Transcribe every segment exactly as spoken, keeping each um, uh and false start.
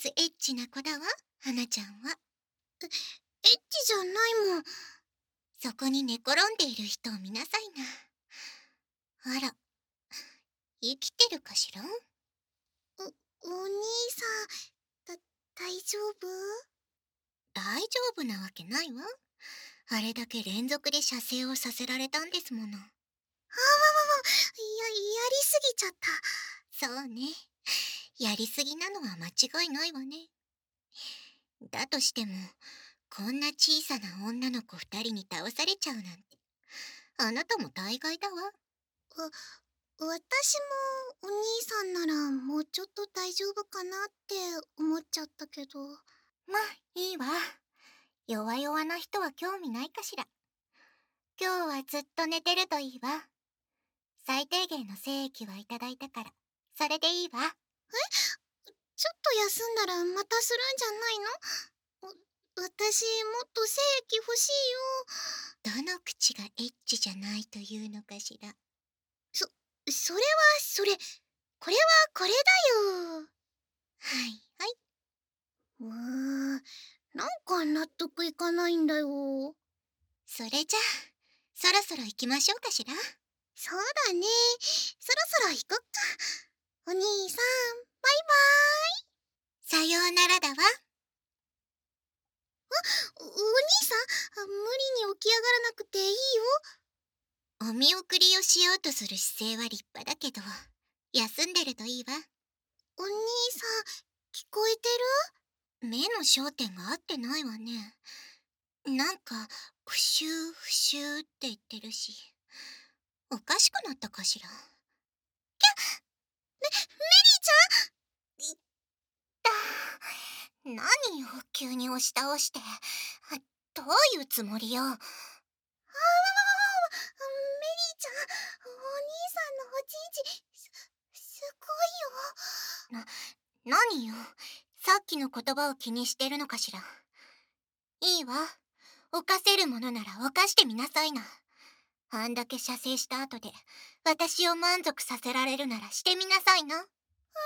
つエッチな子だわ、花ちゃんは。 え、エッチじゃないもん。 そこに寝転んでいる人を見なさいな。あら、生きてるかしら？ お、お兄さん、だ、大丈夫？ 大丈夫なわけないわ。あれだけ連続で射精をさせられたんですもの。あわわわ、 や、やりすぎちゃった。 そうね。やりすぎなのは間違いないわね。だとしても、こんな小さな女の子二人に倒されちゃうなんて、あなたも大概だわ。わ、 私もお兄さんならもうちょっと大丈夫かなって思っちゃったけど。まあ、いいわ。弱々な人は興味ないかしら。今日はずっと寝てるといいわ。最低限の精液はいただいたから、それでいいわ。 え？ちょっと休んだらまたするんじゃないの？私もっと精液欲しいよ。どの口がエッチじゃないというのかしら。 そ、それはそれ。これはこれだよ。 はいはい。 うーん、なんか納得いかないんだよ。 それじゃあ、そろそろ行きましょうかしら。 そうだね。そろそろ行こっか。お兄さん、バイバイ。さようならだわ。 あ、お、お兄さん、無理に起き上がらなくていいよ。 お見送りをしようとする姿勢は立派だけど、休んでるといいわ。 お兄さん、聞こえてる？目の焦点が合ってないわね。なんか、ふしゅーふしゅーって言ってるし。おかしくなったかしら。きゃっ！ メ、メリーちゃん！ いったー。何よ、急に押し倒して。どういうつもりよ。あわわわわわ、 メリーちゃん、お兄さんのおちんち、す、すごいよ。 な、何よ。さっきの言葉を気にしてるのかしら。いいわ。犯せるものなら犯してみなさいな。あんだけ射精した後で、私を満足させられるならしてみなさいな。ああ、いいな、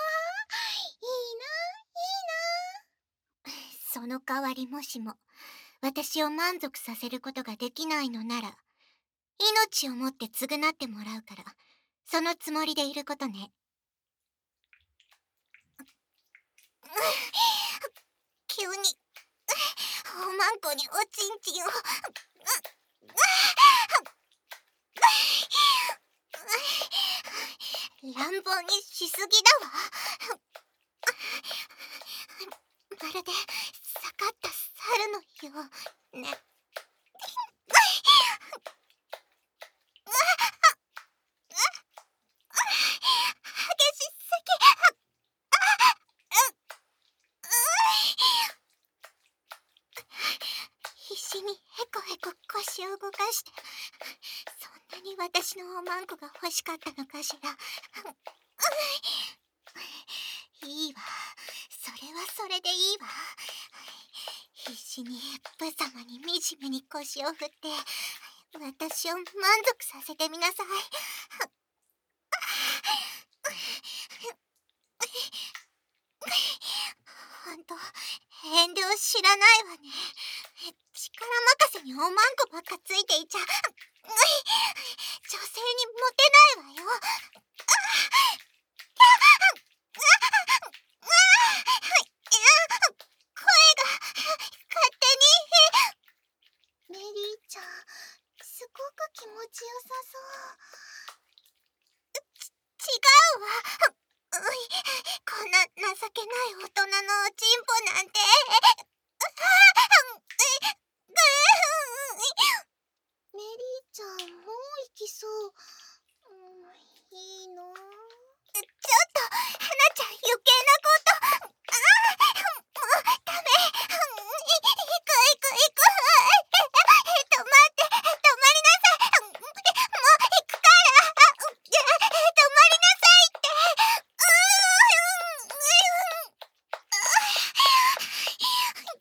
いいな。その代わりもしも、私を満足させることができないのなら、命をもって償ってもらうから、そのつもりでいることね。急に、おまんこにおちんちんを。乱暴にしすぎだわ。まるで逆った猿のようね。激しすぎ。必死にヘコヘコ腰を動かして、そんなに私のおまんこが欲しかったのかしら。いいわ。それはそれでいいわ。必死にブ様に惨めに腰を振って、私を満足させてみなさい。ほんと、遠慮知らないわね。力任せにおまんこばっかついていちゃ、女性にモテないわよ。声が勝手に。 メリーちゃん、すごく気持ちよさそう。 ち、違うわ。うい、こんな情けない大人のおちんぽなんて。 メリーちゃん、もう行きそう。うん、いいの？ちょっと、花ちゃん余計なこと。ああ、もうダメ。行く行く行く。止まって、止まりなさい。もう行くから。止まりなさいって。うーん。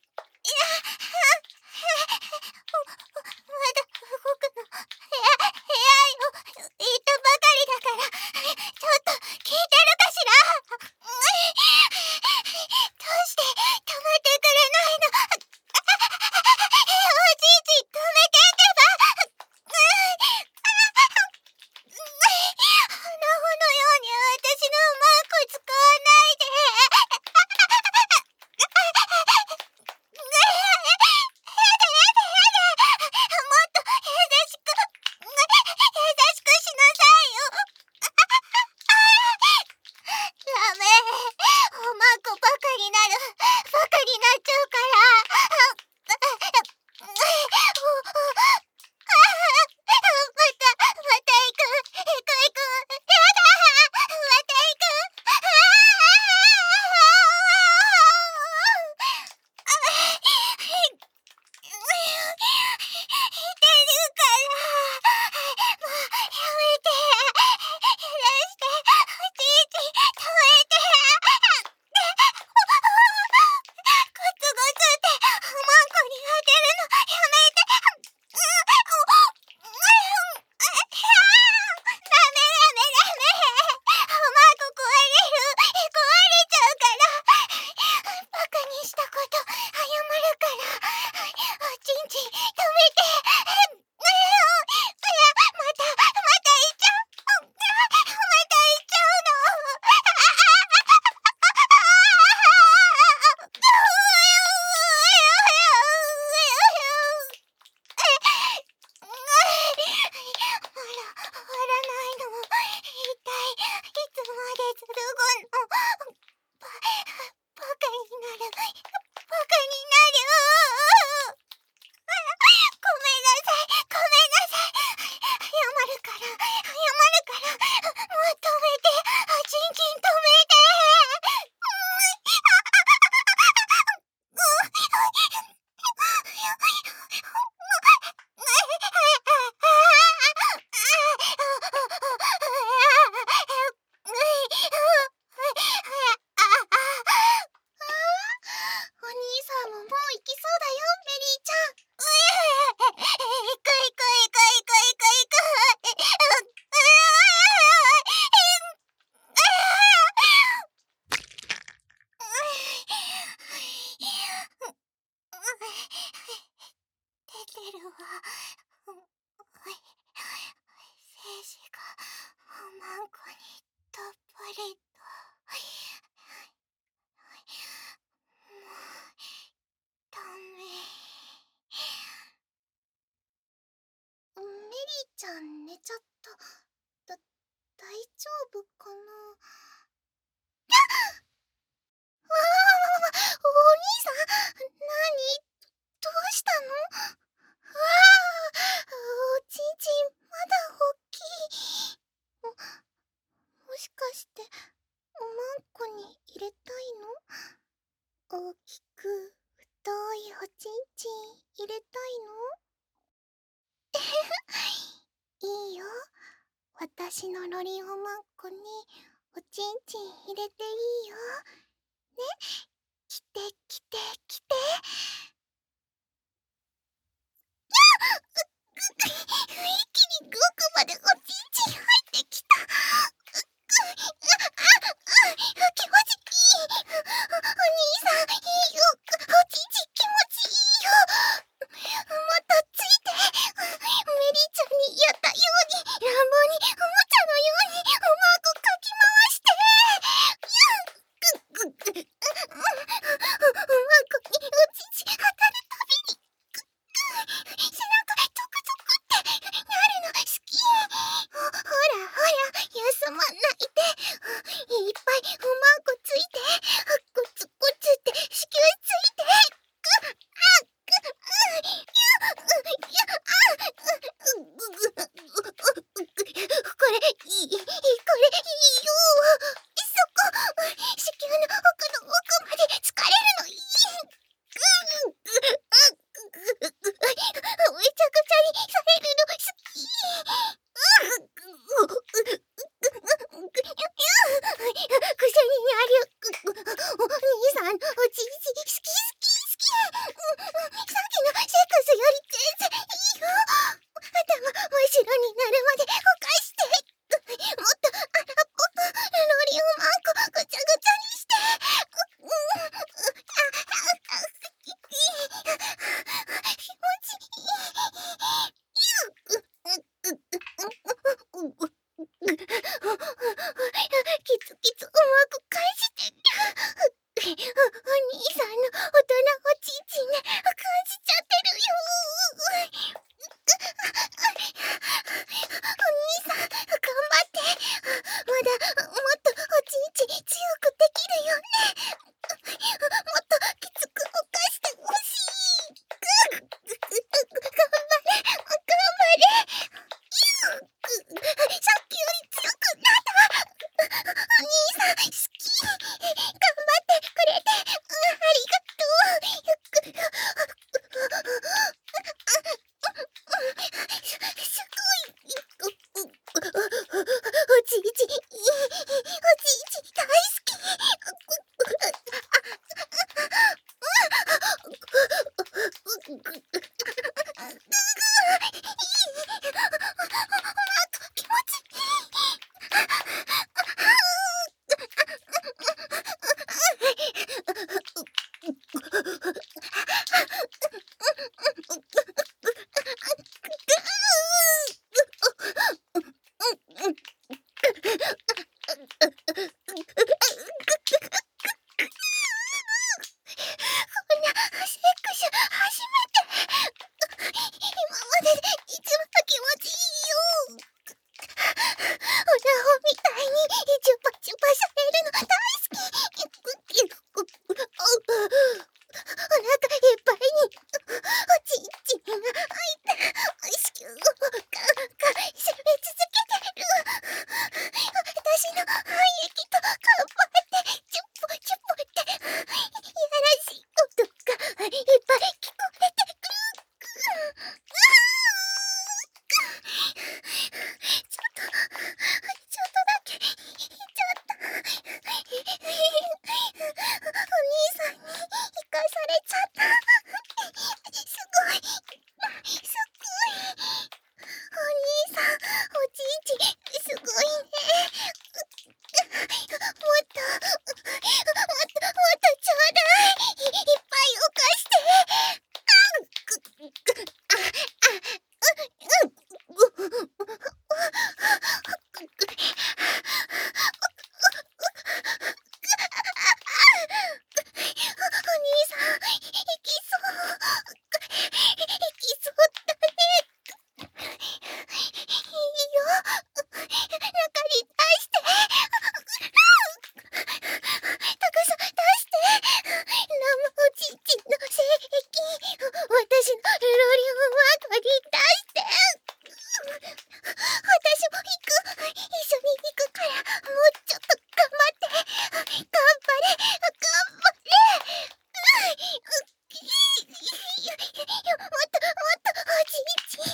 ちゃん寝ちゃった。だ、大丈夫かな。わわわわわ、お兄さん、なに、どうしたの。わあ、おちんちんまだ大きい。も、もしかしておまんこに入れたいの。大きく太いおちんちん入れたいの。いいよ、私のロリおまんこにおちんちん入れていいよね。来て来て来て。一気に奥までおちんちん入ってきた。気持ちいい。お兄さん、いいよ。おちんちん気持ちいいよ。もっとついて。メリーちゃんにやったように、乱暴におもちゃのようにおまんこかき回して。おまんこにおちんちん当てすごい。お兄さん、おじいち、すごいね。もっと、もっと、もっとちょうだい。い、いっぱいお菓して。あ、お兄さん、いきそう。いきそうだね。いいよ。中に出して。たくさん出して。ラムおじいちの精液、私のロリオンは取り出して。私も行く。一緒に行くから、もうちょっと頑張って。頑張れ、頑張れ。もっともっとおじいち。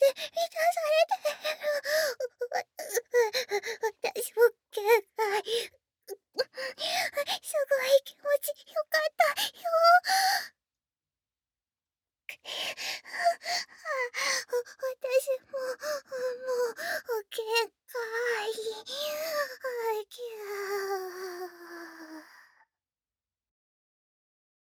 私も限界。